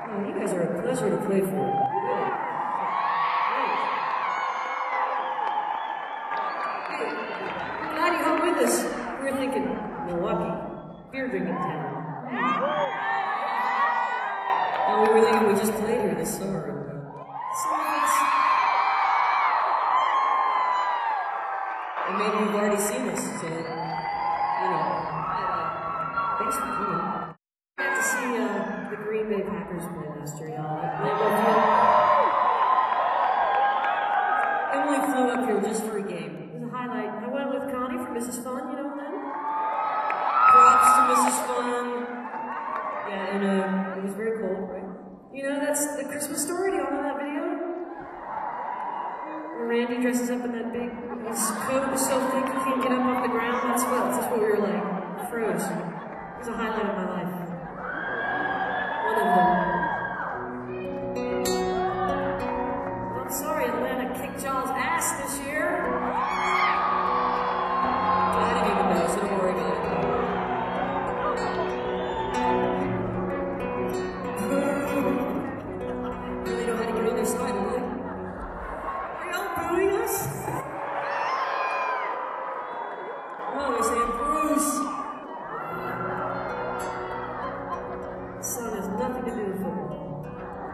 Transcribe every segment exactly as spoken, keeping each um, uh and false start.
Oh, you guys are a pleasure to play for. Glad you hung with us. We were thinking Milwaukee, beer drinking town. And we were thinking we just played here this summer. And, uh, some of us, and maybe you've already seen us, so, you know, uh, thanks for coming. I got to see uh, the Green Bay Packers play last year, y'all. Emily flew up here just for a game. It was a highlight. I went with Connie for Missus Fun, you know them? Props to Missus Fun. Yeah, and uh, it was very cold, right? You know, that's the Christmas Story. Do y'all know that video? Where Randy dresses up in that big, his coat was so thick he can't get up off the ground. That's what, that's what we were like. Froze. It was a highlight of my life. One of them. Well, I'm sorry, Atlanta kicked y'all's ass this year. I didn't even know, so don't worry about it. Really know how to get on their side, don't they? Are y'all booing us? Oh, they're saying Bruce. Sun has nothing to do with football.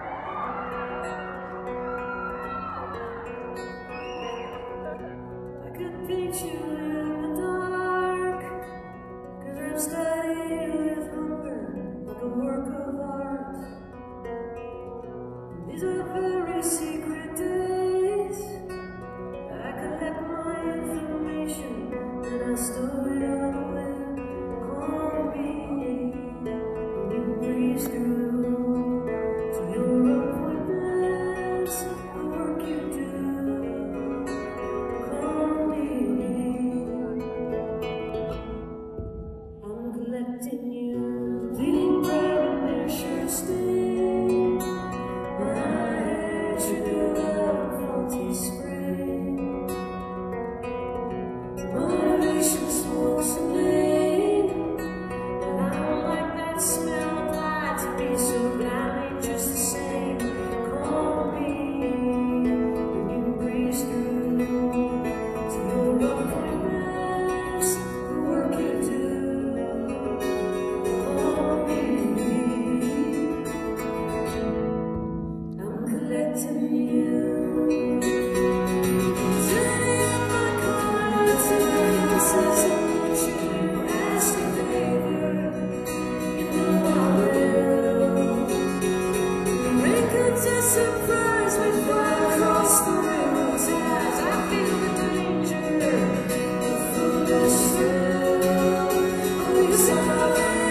I could paint you in the dark, 'cause I've studied with hunger like a work of art. These are very secret days. I collect my information and I stow it all away. Call me when you breeze through to your appointments, the work you do. Call me. I'm collecting you, bleeding red and their shirt stain. My sugar faulty spring. Motivation smokes a lane, and I don't like that smell applied to me so blindly, just the same. Call me when you breeze through to your appointments, the work you do. Call me. I'm collecting you. Turning up my car until it says how much you asked a favor. You know I will. Make a surprise before I cross the railroad ties. I feel the danger, the foolish thrill. Oh, yes, I will.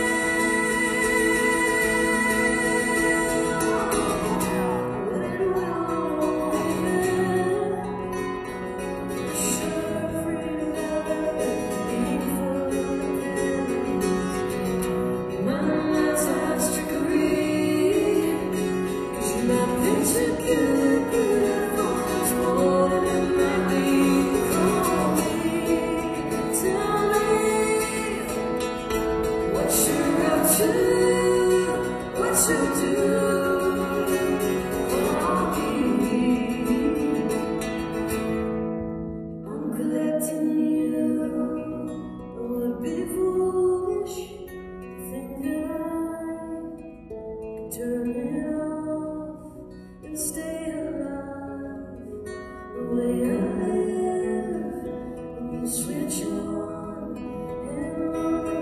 Turn it off and stay alive the way I live. When you switch on and on the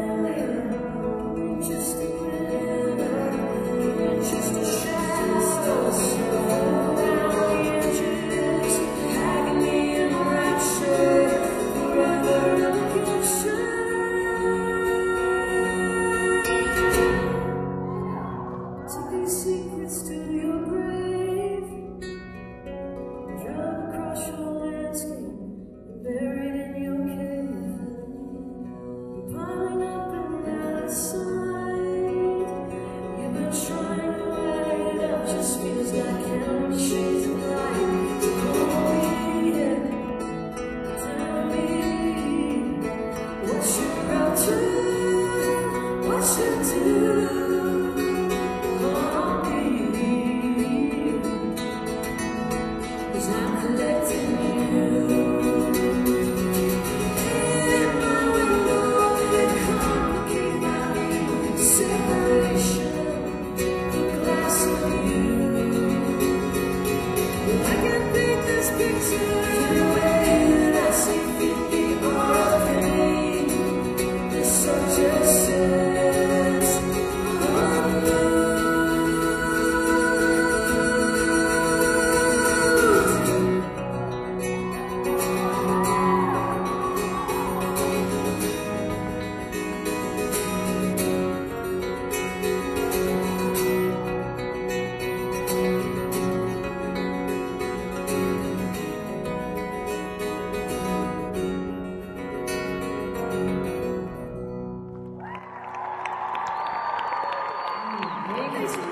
down, just a glimmer, just a shadow around the edges, agony and rapture, forever in the picture. Secrets to your grave, drug across your landscape, buried in your cave, piling up and out of sight. You've been trying to write it out, just feels like counting shades of light. So call me, tell me what you're up to, what you do.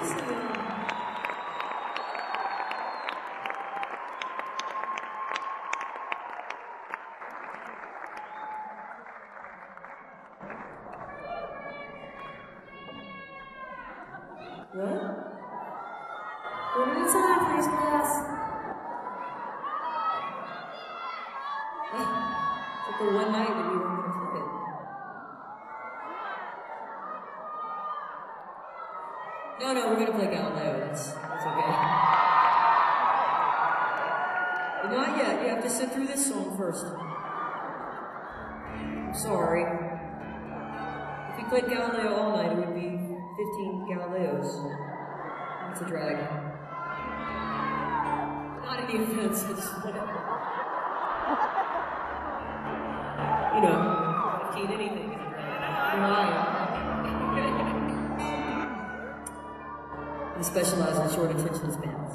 What? One at a time, please, class. It's like the one night that you weren't going to play it. No, no, we're going to play Galileo. That's, that's okay. But not yet. You have to sit through this song first. I'm sorry. If we played Galileo all night, it would be fifteen Galileos. That's a drag. Not any offense, it's whatever. You know, fifteen anything is a drag. Right. I specialize in short attention spans.